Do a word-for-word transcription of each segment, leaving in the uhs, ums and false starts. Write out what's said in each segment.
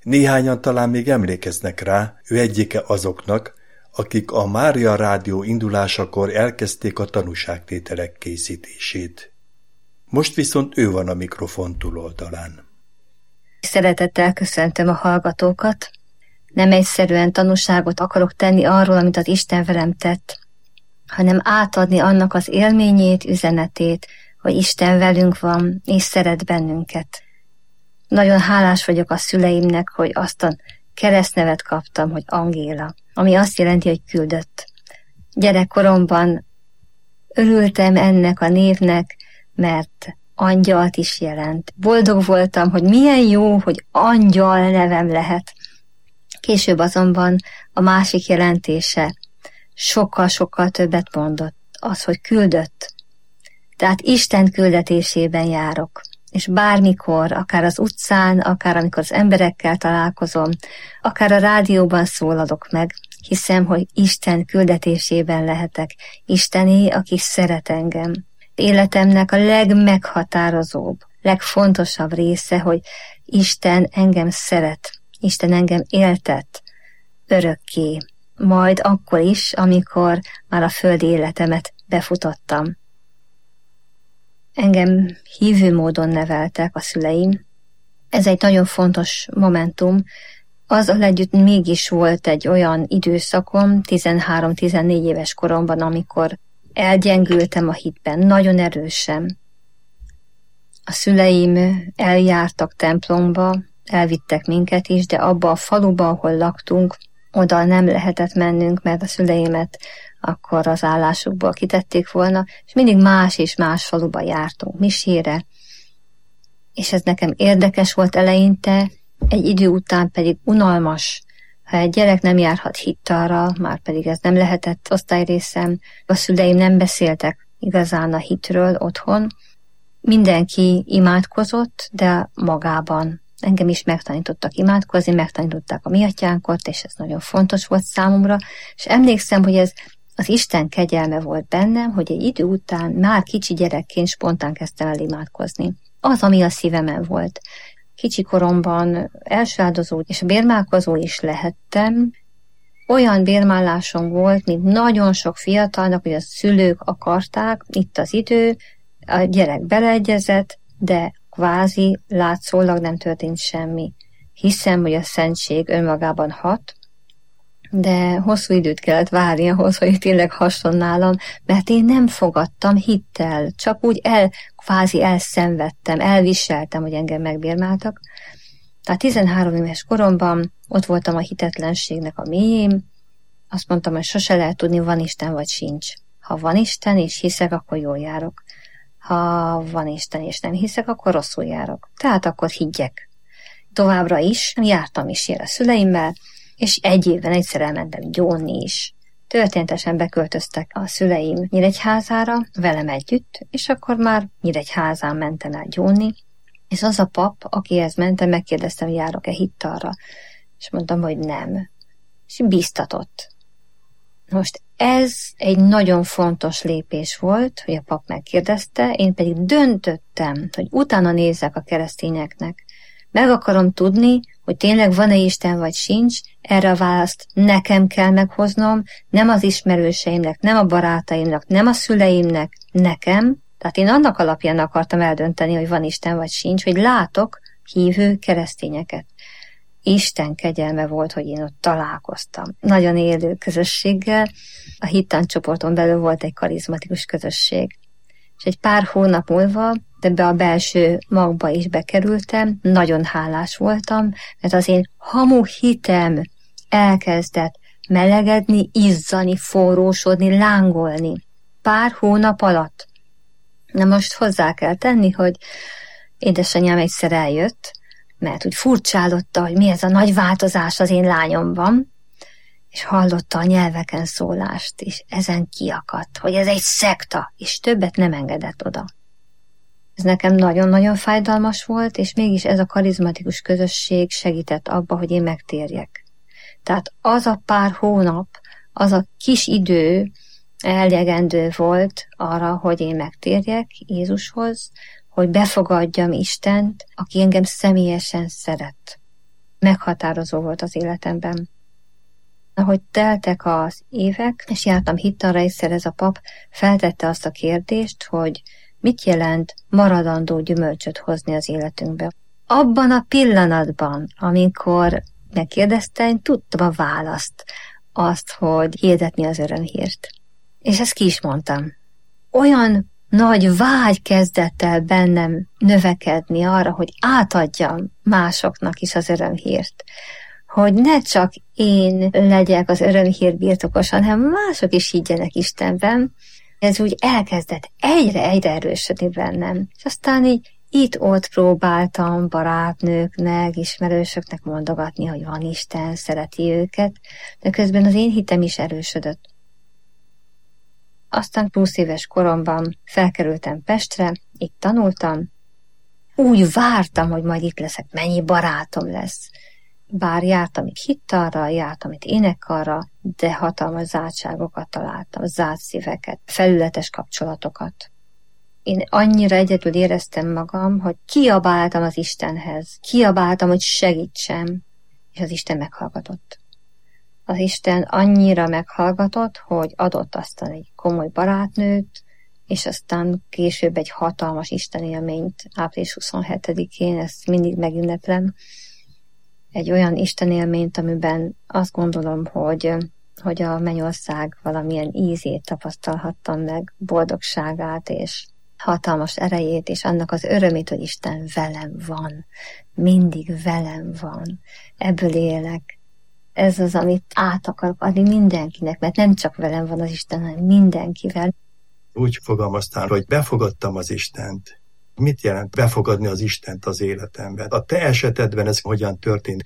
Néhányan talán még emlékeznek rá, ő egyike azoknak, akik a Mária Rádió indulásakor elkezdték a tanúságtételek készítését. Most viszont ő van a mikrofon túloldalán. Szeretettel köszöntöm a hallgatókat. Nem egyszerűen tanúságot akarok tenni arról, amit az Isten velem tett, hanem átadni annak az élményét, üzenetét, hogy Isten velünk van, és szeret bennünket. Nagyon hálás vagyok a szüleimnek, hogy azt a keresztnevet kaptam, hogy Angéla, ami azt jelenti, hogy küldött. Gyerekkoromban örültem ennek a névnek, mert angyalt is jelent. Boldog voltam, hogy milyen jó, hogy angyal nevem lehet. Később azonban a másik jelentése sokkal-sokkal többet mondott, az, hogy küldött. Tehát Isten küldetésében járok. És bármikor, akár az utcán, akár amikor az emberekkel találkozom, akár a rádióban szólalok meg, hiszem, hogy Isten küldetésében lehetek. Istené, aki szeret engem. Életemnek a legmeghatározóbb, legfontosabb része, hogy Isten engem szeret, Isten engem éltet örökké, majd akkor is, amikor már a földi életemet befutottam. Engem hívő módon neveltek a szüleim. Ez egy nagyon fontos momentum. Azzal együtt mégis volt egy olyan időszakom, tizenhárom-tizennégy éves koromban, amikor elgyengültem a hitben, nagyon erősen. A szüleim eljártak templomba, elvittek minket is, de abba a faluba, ahol laktunk, oda nem lehetett mennünk, mert a szüleimet akkor az állásukból kitették volna, és mindig más és más faluba jártunk misére, és ez nekem érdekes volt eleinte, egy idő után pedig unalmas. Ha egy gyerek nem járhat hittalra, már pedig ez nem lehetett osztályrészem, a szüleim nem beszéltek igazán a hitről otthon, mindenki imádkozott, de magában. Engem is megtanítottak imádkozni, megtanították a mi atyánkot, és ez nagyon fontos volt számomra, és emlékszem, hogy ez az Isten kegyelme volt bennem, hogy egy idő után már kicsi gyerekként spontán kezdtem el imádkozni. Az, ami a szívemen volt. Kicsi koromban elsőáldozó és bérmálkozó is lehettem. Olyan bérmálásom volt, mint nagyon sok fiatalnak, hogy a szülők akarták, itt az idő, a gyerek beleegyezett, de kvázi látszólag nem történt semmi. Hiszem, hogy a szentség önmagában hat, de hosszú időt kellett várni ahhoz, hogy tényleg hasson nálam, mert én nem fogadtam hittel, csak úgy el, kvázi elszenvedtem, elviseltem, hogy engem megbérmáltak. Tehát tizenhárom éves koromban ott voltam a hitetlenségnek a mélyén, azt mondtam, hogy sose lehet tudni, van Isten vagy sincs. Ha van Isten és hiszek, akkor jól járok. Ha van Isten és nem hiszek, akkor rosszul járok. Tehát akkor higgyek. Továbbra is jártam is a szüleimmel, és egy évben egyszer elmentem gyónni is. Történetesen beköltöztek a szüleim Nyíregyházára, velem együtt, és akkor már Nyíregyházán mentem el gyónni, és az a pap, akihez mentem, megkérdeztem, hogy járok-e hittalra, és mondtam, hogy nem. És bíztatott. Most ez egy nagyon fontos lépés volt, hogy a pap megkérdezte, én pedig döntöttem, hogy utána nézzek a keresztényeknek. Meg akarom tudni, hogy tényleg van-e Isten vagy sincs, erre a választ nekem kell meghoznom, nem az ismerőseimnek, nem a barátaimnak, nem a szüleimnek, nekem. Tehát én annak alapján akartam eldönteni, hogy van Isten vagy sincs, hogy látok hívő keresztényeket. Isten kegyelme volt, hogy én ott találkoztam. Nagyon élő közösséggel, a hittantcsoporton belül volt egy karizmatikus közösség. És egy pár hónap múlva ebbe a belső magba is bekerültem, nagyon hálás voltam, mert az én hamu hitem elkezdett melegedni, izzani, forrósodni, lángolni. Pár hónap alatt. Na most hozzá kell tenni, hogy édesanyám egyszer eljött, mert úgy furcsálotta, hogy mi ez a nagy változás az én lányomban, és hallotta a nyelveken szólást, és ezen kiakadt, hogy ez egy szekta, és többet nem engedett oda. Ez nekem nagyon-nagyon fájdalmas volt, és mégis ez a karizmatikus közösség segített abba, hogy én megtérjek. Tehát az a pár hónap, az a kis idő elegendő volt arra, hogy én megtérjek Jézushoz, hogy befogadjam Istent, aki engem személyesen szeret. meghatározó volt az életemben. Ahogy teltek az évek, és jártam hittanra, egyszer ez a pap feltette azt a kérdést, hogy mit jelent maradandó gyümölcsöt hozni az életünkbe. Abban a pillanatban, amikor megkérdezte, én tudtam a választ, azt, hogy hirdetni az örömhírt. És ezt ki is mondtam. Olyan nagy vágy kezdett el bennem növekedni arra, hogy átadjam másoknak is az örömhírt. Hogy ne csak én legyek az örömhír birtokosa, hanem mások is higgyenek Istenben. Ez úgy elkezdett egyre-egyre erősödni bennem. És aztán így itt-ott próbáltam barátnőknek, ismerősöknek mondogatni, hogy van Isten, szereti őket, de közben az én hitem is erősödött. Aztán húsz éves koromban felkerültem Pestre, itt tanultam. Úgy vártam, hogy majd itt leszek, mennyi barátom lesz. Bár jártam itt hittalra, jártam itt énekkarra, de hatalmas zártságokat találtam, zárt szíveket, felületes kapcsolatokat. Én annyira egyedül éreztem magam, hogy kiabáltam az Istenhez, kiabáltam, hogy segítsem, és az Isten meghallgatott. Az Isten annyira meghallgatott, hogy adott aztán egy komoly barátnőt, és aztán később egy hatalmas Isten élményt, április huszonhetedikén, ezt mindig megünneplem, egy olyan Isten élményt, amiben azt gondolom, hogy, hogy a mennyország valamilyen ízét tapasztalhattam meg, boldogságát és hatalmas erejét, és annak az örömét, hogy Isten velem van, mindig velem van, ebből élek. Ez az, amit át akarok adni mindenkinek, mert nem csak velem van az Isten, hanem mindenkivel. Úgy fogalmaztál, hogy befogadtam az Istent. Mit jelent befogadni az Istent az életemben? A te esetedben ez hogyan történt?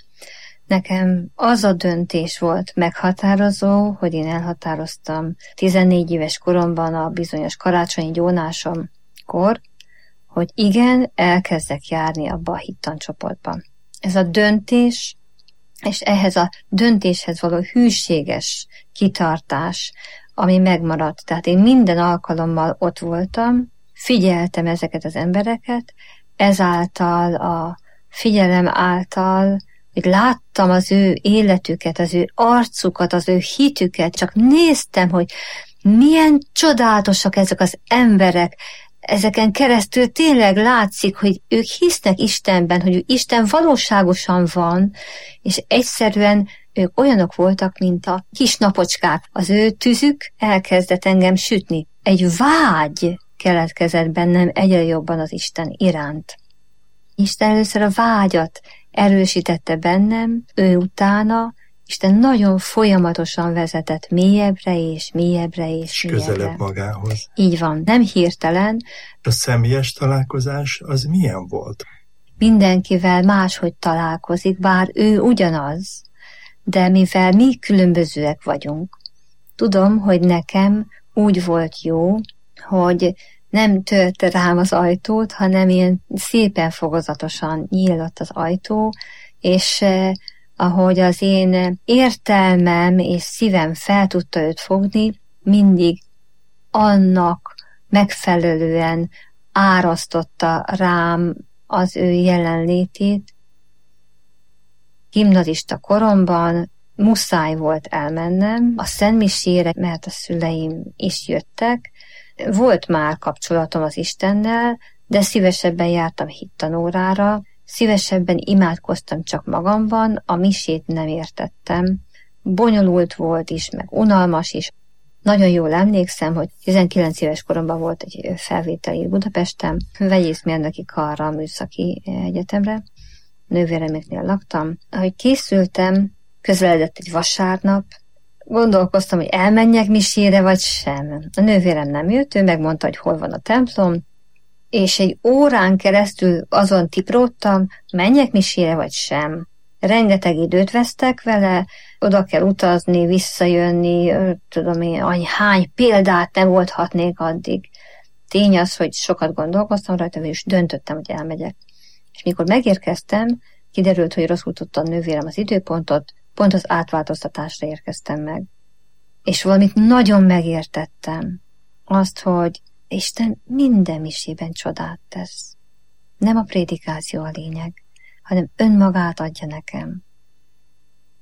Nekem az a döntés volt meghatározó, hogy én elhatároztam tizennégy éves koromban a bizonyos karácsonyi gyónásomkor, hogy igen, elkezdek járni abba a hittancsoportba. Ez a döntés, és ehhez a döntéshez való hűséges kitartás, ami megmaradt. Tehát én minden alkalommal ott voltam, figyeltem ezeket az embereket, ezáltal a figyelem által, hogy láttam az ő életüket, az ő arcukat, az ő hitüket, csak néztem, hogy milyen csodálatosak ezek az emberek, ezeken keresztül tényleg látszik, hogy ők hisznek Istenben, hogy Isten valóságosan van, és egyszerűen ők olyanok voltak, mint a kis napocskák. Az ő tüzük elkezdett engem sütni. Egy vágy keletkezett bennem egyre jobban az Isten iránt. Isten először a vágyat erősítette bennem, ő utána Isten nagyon folyamatosan vezetett mélyebbre és mélyebbre és, és mélyebbre. Közelebb magához. Így van, nem hirtelen. A személyes találkozás az milyen volt? Mindenkivel máshogy találkozik, bár ő ugyanaz, de mivel mi különbözőek vagyunk, tudom, hogy nekem úgy volt jó, hogy nem törte rám az ajtót, hanem ilyen szépen fokozatosan nyílott az ajtó, és eh, ahogy az én értelmem és szívem fel tudta őt fogni, mindig annak megfelelően árasztotta rám az ő jelenlétét. Gimnazista koromban muszáj volt elmennem a szentmisére, mert a szüleim is jöttek. Volt már kapcsolatom az Istennel, de szívesebben jártam hittanórára, szívesebben imádkoztam csak magamban, a misét nem értettem. Bonyolult volt is, meg unalmas is. Nagyon jól emlékszem, hogy tizenkilenc éves koromban volt egy felvételi Budapesten, vegyészmérnöki karra, műszaki egyetemre, nővéremeknél laktam. Ahogy készültem, közeledett egy vasárnap, gondolkoztam, hogy elmenjek misére, vagy sem. A nővérem nem jött, ő megmondta, hogy hol van a templom, és egy órán keresztül azon tipródtam, menjek misére, vagy sem. Rengeteg időt vesztek vele, oda kell utazni, visszajönni, tudom én, hány példát nem oldhatnék addig. Tény az, hogy sokat gondolkoztam rajta, és döntöttem, hogy elmegyek. És mikor megérkeztem, kiderült, hogy rosszul tudta a nővérem az időpontot, pont az átváltoztatásra érkeztem meg. És valamit nagyon megértettem. Azt, hogy Isten minden misében csodát tesz. Nem a prédikáció a lényeg, hanem önmagát adja nekem.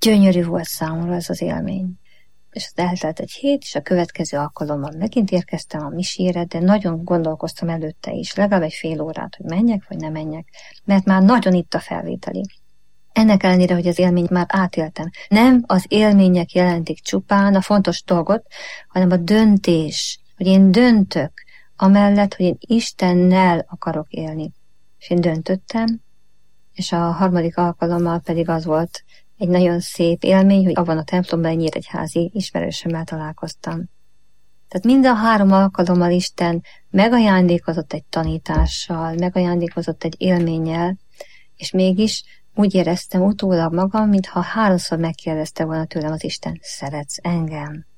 gyönyörű volt számomra ez az élmény. És az eltelt egy hét, és a következő alkalommal megint érkeztem a misére, de nagyon gondolkoztam előtte is, legalább egy fél órát, hogy menjek, vagy nem menjek, mert már nagyon itt a felvételi. Ennek ellenére, hogy az élményt már átéltem. Nem az élmények jelentik csupán a fontos dolgot, hanem a döntés, hogy én döntök, amellett, hogy én Istennel akarok élni. És én döntöttem, és a harmadik alkalommal pedig az volt egy nagyon szép élmény, hogy abban a templomban egy nyíregyházi ismerősömmel találkoztam. Tehát mind a három alkalommal Isten megajándékozott egy tanítással, megajándékozott egy élménnyel, és mégis úgy éreztem utólag magam, mintha háromszor megkérdezte volna tőlem az Isten, szeretsz engem?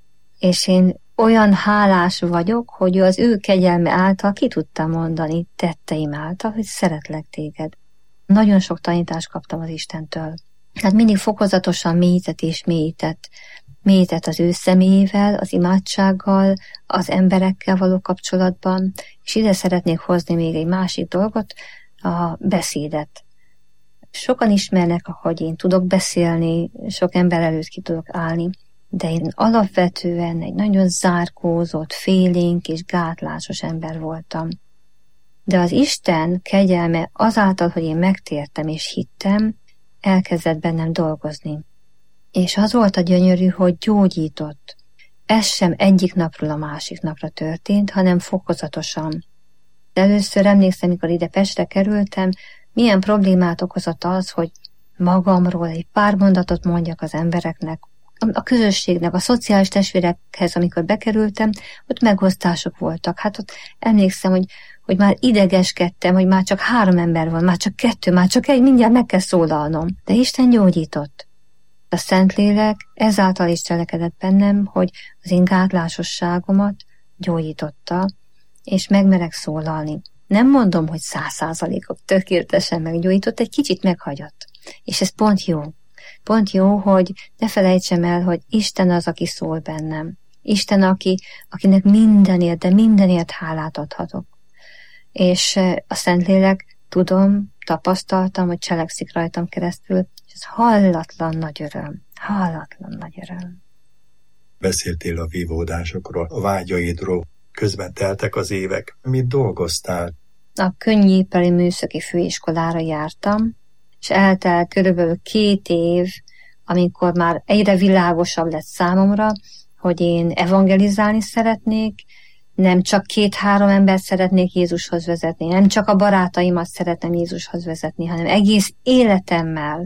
És én olyan hálás vagyok, hogy az ő kegyelme által ki tudtam mondani tetteim által, hogy szeretlek téged. Nagyon sok tanítást kaptam az Istentől. Hát mindig fokozatosan mélyített és mélyített. Mélyített az ő személyével, az imádsággal, az emberekkel való kapcsolatban, és ide szeretnék hozni még egy másik dolgot, a beszédet. Sokan ismernek, ahogy én tudok beszélni, sok ember előtt ki tudok állni, de én alapvetően egy nagyon zárkózott, félénk és gátlásos ember voltam. De az Isten kegyelme azáltal, hogy én megtértem és hittem, elkezdett bennem dolgozni. És az volt a gyönyörű, hogy gyógyított. Ez sem egyik napról a másik napra történt, hanem fokozatosan. De először emlékszem, amikor ide Pestre kerültem, milyen problémát okozott az, hogy magamról egy pár mondatot mondjak az embereknek, a közösségnek, a szociális testvérekhez, amikor bekerültem, ott megosztások voltak. Hát ott emlékszem, hogy, hogy már idegeskedtem, hogy már csak három ember van, már csak kettő, már csak egy, mindjárt meg kell szólalnom. De Isten gyógyított. A Szentlélek ezáltal is cselekedett bennem, hogy az én gátlásosságomat gyógyította, és megmerek szólalni. Nem mondom, hogy száz százalékok tökéletesen meggyógyított, egy kicsit meghagyott. És ez pont jó. Pont jó, hogy ne felejtsem el, hogy Isten az, aki szól bennem. Isten, aki, akinek mindenért, de mindenért hálát adhatok. És a Szentlélek, tudom, tapasztaltam, hogy cselekszik rajtam keresztül, és ez hallatlan nagy öröm. Hallatlan nagy öröm. Beszéltél a vívódásokról, a vágyaidról, közben teltek az évek. Mit dolgoztál? A Könnyűipari Műszaki Főiskolára jártam, és eltelt körülbelül két év, amikor már egyre világosabb lett számomra, hogy én evangelizálni szeretnék, nem csak két-három embert szeretnék Jézushoz vezetni, nem csak a barátaimat szeretném Jézushoz vezetni, hanem egész életemmel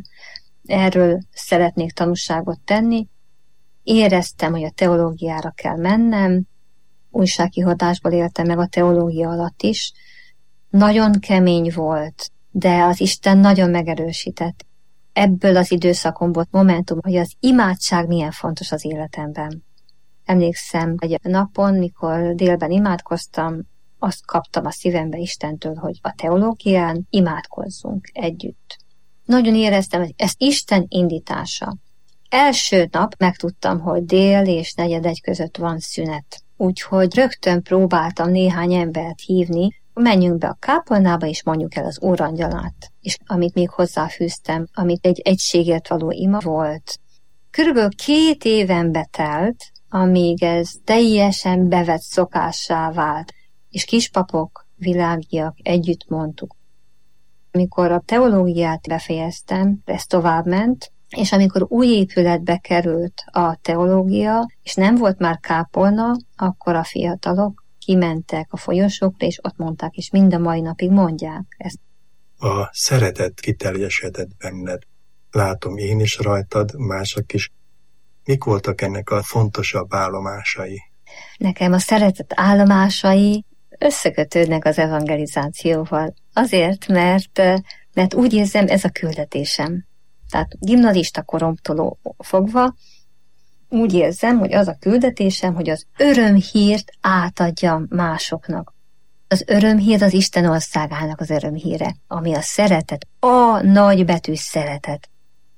erről szeretnék tanúságot tenni. Éreztem, hogy a teológiára kell mennem, újságkihatásból éltem meg a teológia alatt is. Nagyon kemény volt, de az Isten nagyon megerősített. Ebből az időszakomból momentum, hogy az imádság milyen fontos az életemben. Emlékszem, egy napon, mikor délben imádkoztam, azt kaptam a szívembe Istentől, hogy a teológián imádkozzunk együtt. Nagyon éreztem, hogy ez Isten indítása. Első nap megtudtam, hogy dél és negyedegy között van szünet. Úgyhogy rögtön próbáltam néhány embert hívni, menjünk be a kápolnába, és mondjuk el az Órangyalát. És amit még hozzáfűztem, amit egy egységért való ima volt. Körülbelül két éven betelt, amíg ez teljesen bevett szokássá vált, és kispapok, világiak együtt mondtuk. Amikor a teológiát befejeztem, ez továbbment, és amikor új épületbe került a teológia, és nem volt már kápolna, akkor a fiatalok kimentek a folyosókra, és ott mondták, és mind a mai napig mondják ezt. A szeretet kiteljesedett benned. Látom én is rajtad, mások is. Mik voltak ennek a fontosabb állomásai? Nekem a szeretet állomásai összekötődnek az evangelizációval. Azért, mert, mert úgy érzem, ez a küldetésem. Tehát gimnazista koromtól fogva úgy érzem, hogy az a küldetésem, hogy az örömhírt átadjam másoknak. Az örömhír az Isten országának az örömhíre, ami a szeretet, a nagybetűs szeretet.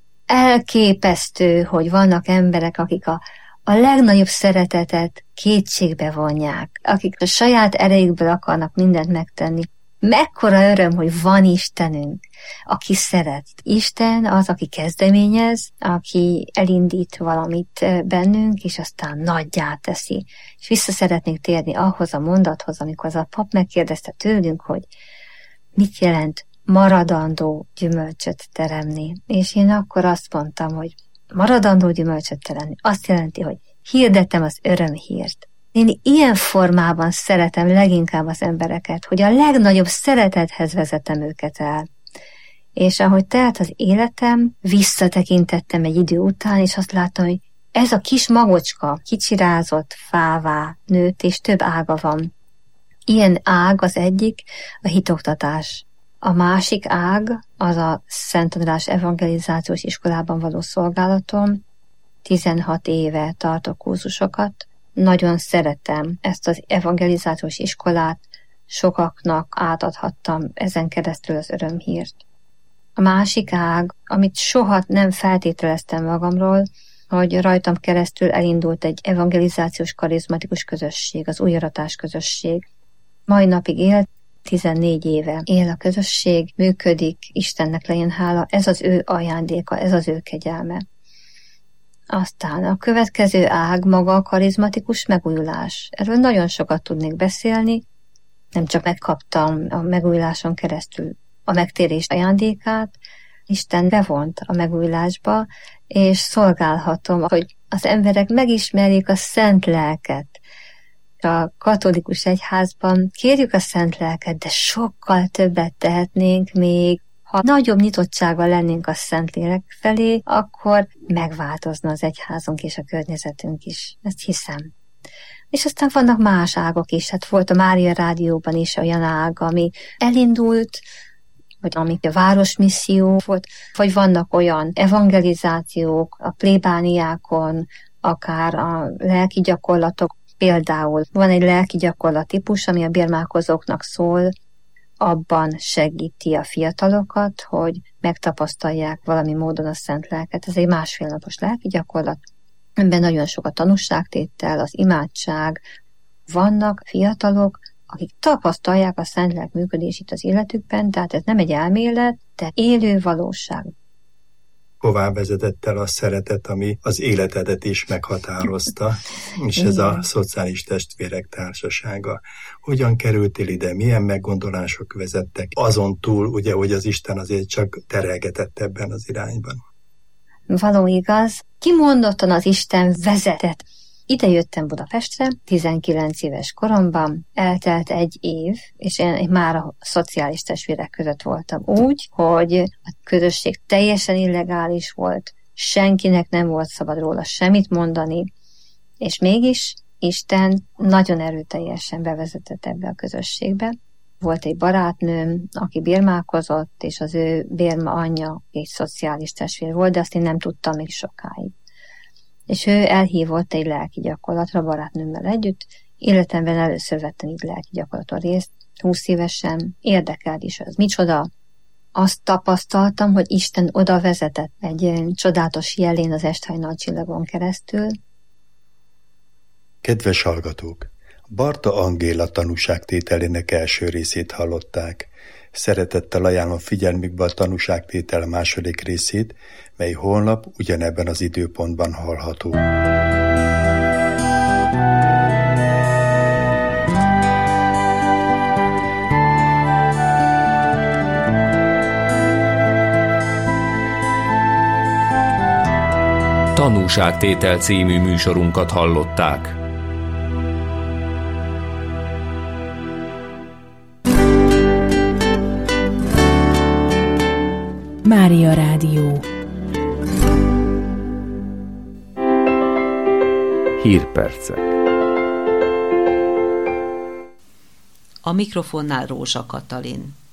Elképesztő, hogy vannak emberek, akik a, a legnagyobb szeretetet kétségbe vonják, akik a saját erejükből akarnak mindent megtenni. mekkora öröm, hogy van Istenünk, aki szeret. Isten az, aki kezdeményez, aki elindít valamit bennünk, és aztán nagyjá teszi. És vissza szeretnék térni ahhoz a mondathoz, amikor az a pap megkérdezte tőlünk, hogy mit jelent maradandó gyümölcsöt teremni. És én akkor azt mondtam, hogy maradandó gyümölcsöt teremni azt jelenti, hogy hirdetem az örömhírt. Én ilyen formában szeretem leginkább az embereket, hogy a legnagyobb szeretethez vezetem őket el. És ahogy telt az életem, visszatekintettem egy idő után, és azt láttam, hogy ez a kis magocska kicsirázott fává nőtt, és több ága van. Ilyen ág az egyik, a hitoktatás. A másik ág az a Szent András evangelizációs iskolában való szolgálatom. tizenhat éve tartok kurzusokat. Nagyon szeretem ezt az evangelizációs iskolát, sokaknak átadhattam ezen keresztül az örömhírt. A másik ág, amit soha nem feltételeztem magamról, hogy rajtam keresztül elindult egy evangelizációs karizmatikus közösség, az Újaratás közösség. Mai napig él, tizennégy éve él a közösség, működik, Istennek legyen hála, ez az ő ajándéka, ez az ő kegyelme. Aztán a következő ág maga a karizmatikus megújulás. Erről nagyon sokat tudnék beszélni, nem csak megkaptam a megújuláson keresztül a megtérés ajándékát, Isten bevont a megújulásba, és szolgálhatom, hogy az emberek megismerjék a Szent Lelket. A katolikus egyházban kérjük a Szent Lelket, de sokkal többet tehetnénk még. Ha nagyobb nyitottsággal lennénk a Szentlélek felé, akkor megváltozna az egyházunk és a környezetünk is. Ezt hiszem. És aztán vannak más ágok is. Hát volt a Mária Rádióban is olyan ág, ami elindult, vagy ami a városmisszió volt, vagy vannak olyan evangelizációk a plébániákon, akár a lelki gyakorlatok. Például van egy lelki gyakorlat típus, ami a bérmálkozóknak szól, abban segíti a fiatalokat, hogy megtapasztalják valami módon a Szent Lelket. Ez egy másfél napos lelki gyakorlat. Ebben nagyon sok a tanúságtétel, az imádság. Vannak fiatalok, akik tapasztalják a Szent Lélek működését az életükben, tehát ez nem egy elmélet, de élő valóság. Hová vezetett el a szeretet, ami az életedet is meghatározta, és ez a szociális testvérek társasága. Hogyan kerültél ide? Milyen meggondolások vezettek? Azon túl, ugye, hogy az Isten azért csak terelgetett ebben az irányban. Való igaz. Kimondottan az Isten vezetett. Ide jöttem Budapestre, tizenkilenc éves koromban, eltelt egy év, és én már a szociális testvérek között voltam úgy, hogy a közösség teljesen illegális volt, senkinek nem volt szabad róla semmit mondani, és mégis Isten nagyon erőteljesen bevezetett ebbe a közösségbe. Volt egy barátnőm, aki bérmálkozott, és az ő bérma anyja egy szociális testvér volt, de azt én nem tudtam még sokáig. És ő elhívott egy lelki gyakorlatra barátnőmmel együtt. Életemben először vettem így lelki gyakorlaton részt, húsz évesen, érdekelt is ez. Micsoda? Azt tapasztaltam, hogy Isten oda vezetett egy csodálatos jelén az esthajnal csillagon keresztül. Kedves hallgatók! Barta Angéla tanúságtételének első részét hallották. Szeretettel ajánlom figyelmükbe a tanúságtétel második részét, mely holnap ugyanebben az időpontban hallható. Tanúságtétel című műsorunkat hallották. Mária Rádió. Hírpercek. A mikrofonnál Rózsa Katalin.